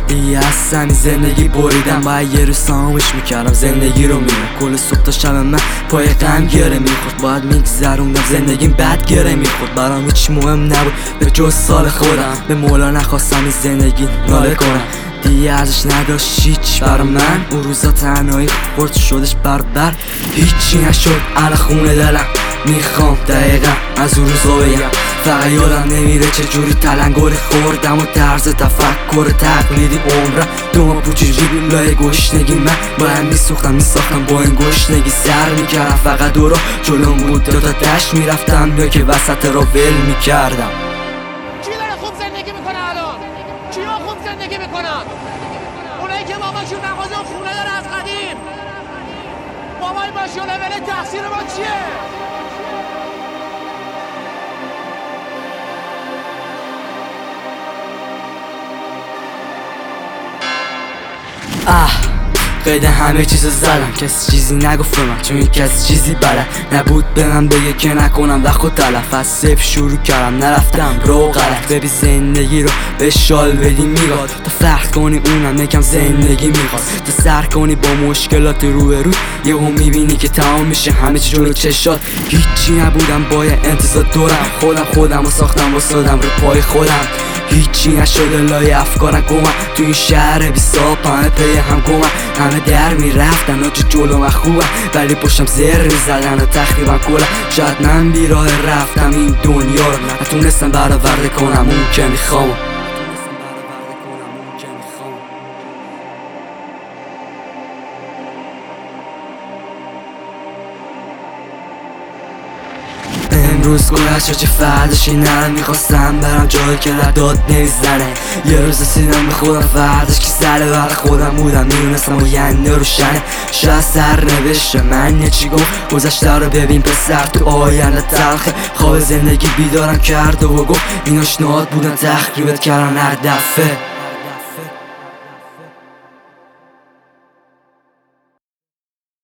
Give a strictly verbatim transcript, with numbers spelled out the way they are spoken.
دیگه از همین زندگی بریدم، باید یه روز سامش میکردم زندگی رو میرم. کل صبح تا شب من پای غم گره میخورد، باید میگذروندم زندگیم بد گره میخورد. برام هیچ مهم نبود به جز سال خودم، به مولا نخواستم این زندگی ناله کنم. دیگه ارزش نداشت هیچ برا من، اون روزا تنهایی خورد شدش بربر. هیچی نشد الان خونه دلم، میخوام دقیقا از اون روزا بگم. فقط یادم نمیره چجوری تلنگری خوردم و طرز تفکر تقلیدی عمرم. دو ما پوچی جیبیم لای گشنگی، من باید میسوختم میساختم با این گشنگی. سر میکردم فقط دورا جلوم بود، دو تا دشت میرفتم یا که وسط را ول میکردم. کی داره خوب زندگی میکنه الان؟ کیا خوب زندگی میکنن؟ اونایی که باباشون مغازه و خونه داره از قدیم. بابای باشه لول تقصیر ما چیه؟ اه قید همه چیزو زدم، کسی چیزی نگفت به من چون کسی چیزی بلد نبود به من بگه که نکنم وقت و تلف. از صفر شروع کردم نرفتم رو غلط، ببی زندگی رو به شال بدی میگاد تا فرق کنی اونم یکم زندگی میخواست. تا سر کنی با مشکلات روی روی، یهو میبینی که تمام میشه همه چی جلو چشات. هیچی نبودم باید انتظار دارم، خودم خودم رو ساختم واسادم رو پای خودم. هیچی نشده لای افکارم گمم، تو این شهر بی ساب همه پی هم گمم. همه در میرفتن آجی جلو من خوبم، ولی پشتم زر میزدن و تخریبم کلم. شاید من بی راه رفتم این دنیا رو، نتونستم برآورده کنم اون که میخوام. امروز گذشت چه فردشی نرم، میخواستم برم جایی که داد نمیزنه. یه روز رسیدم به خودم، فردش که سر بر خودم بودم، میدونستم آینده روشنه. شاید سر نوشته من یه چی گفت، گذشته رو ببین پسر تو آینده تلخه. خواب زندگی بیدارم کرد و گفت این آشناهات بودن تخریبت کردن هر دفعه.